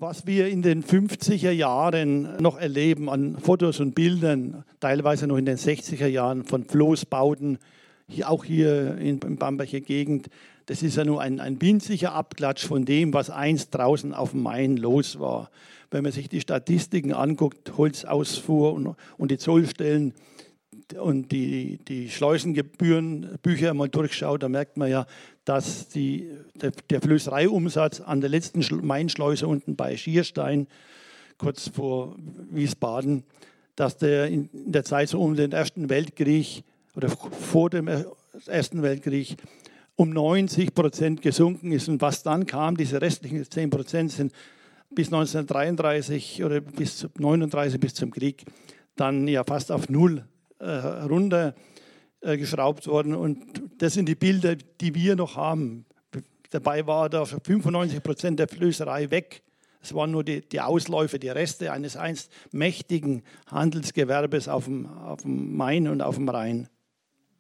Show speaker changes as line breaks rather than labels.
Was wir in den 50er Jahren noch erleben an Fotos und Bildern, teilweise noch in den 60er Jahren von Floßbauten, auch hier in Bamberger Gegend, das ist ja nur ein winziger Abklatsch von dem, was einst draußen auf dem Main los war. Wenn man sich die Statistiken anguckt, Holzausfuhr und die Zollstellen und die Schleusengebührenbücher mal durchschaut, da merkt man ja, dass der Flößereiumsatz an der letzten Mainschleuse unten bei Schierstein, kurz vor Wiesbaden, dass der in der Zeit so um den Ersten Weltkrieg oder vor dem Ersten Weltkrieg um 90% gesunken ist. Und was dann kam, diese restlichen 10% sind bis 1933 oder bis 1939, bis zum Krieg, dann ja fast auf Null runtergeschraubt worden. Und das sind die Bilder, die wir noch haben. Dabei war da 95% der Flößerei weg. Es waren nur die Ausläufer, die Reste eines einst mächtigen Handelsgewerbes auf dem Main und auf dem Rhein.